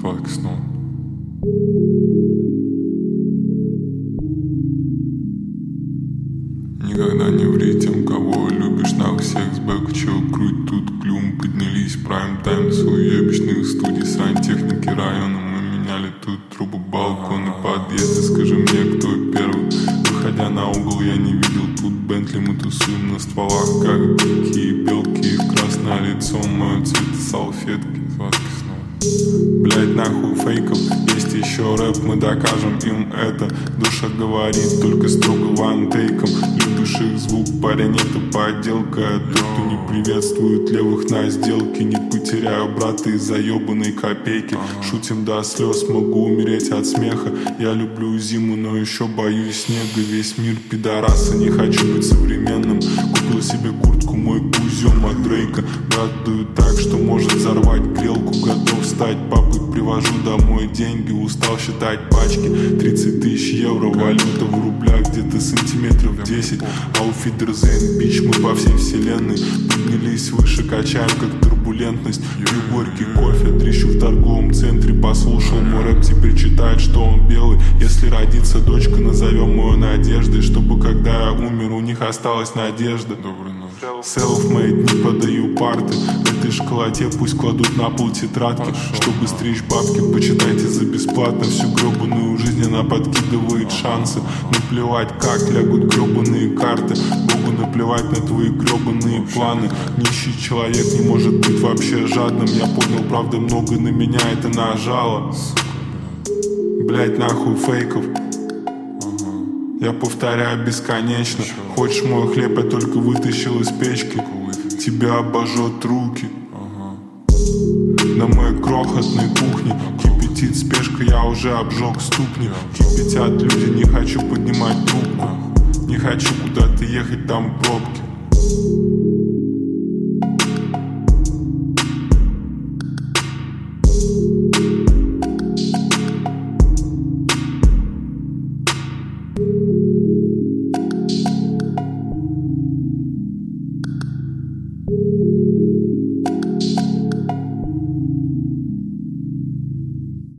Сладких снов. Никогда не ври тем, кого любишь. Нах всех сбэк, чел, круть тут клюм. Поднялись прайм-тайм с уебищных студий. Сантехники района, мы меняли тут трубы, балконы, подъезды. Скажи мне, кто первый? Выходя на угол, я не видел тут Бентли. Мы тусуем на стволах, как дикие белки. Красное лицо, мое цвет салфетки. Сладких снов. Блять, нахуй фейков, есть еще рэп, мы докажем им это. Душа говорит только строго вантейком. Любишь их звук, парень, это подделка. Тот, кто не приветствует левых на сделке, не потеряю, брата, из-за ебаной копейки. Шутим до слез, могу умереть от смеха. Я люблю зиму, но еще боюсь снега. Весь мир пидораса, не хочу быть современным. Купил себе куртку, мой кузем от Дрейка. Брат дует так, что может взорвать грелку. Готов стать папой, привожу домой деньги. Устал считать пачки, 30 тысяч евро. Валюта в рублях, где-то сантиметров 10. Ауфидерзейн, бич, мы по всей вселенной. Поднялись выше, качаем как турбулентность. Пью горький кофе, трещу в торговом центре. Послушал мой рэп, теперь читает, что он белый. Если родится дочка, назовем ее Надеждой, чтобы когда я умер, у них осталась надежда. Доброй ночи. Self-made, не подаю парты. Этой школоте пусть кладут на пол тетрадки. Чтобы стричь бабки, почитайте за бесплатно. Всю гребаную жизнь она подкидывает шансы. Наплевать, как лягут гребаные карты. Богу наплевать на твои гребаные планы. Нищий человек не может быть вообще жадным. Я понял, правда, много на меня это нажало. Блять, нахуй фейков. Я повторяю бесконечно. Хочешь мой хлеб, я только вытащил из печки. Тебя обожжет руки. На моей крохотной кухне кипятит спешка, я уже обжег ступни. Кипятят люди, не хочу поднимать трубку. Не хочу куда-то ехать, там пробки.